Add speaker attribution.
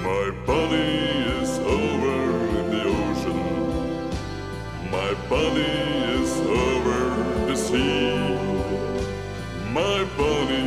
Speaker 1: My body is over in the ocean. My body is over the sea. My body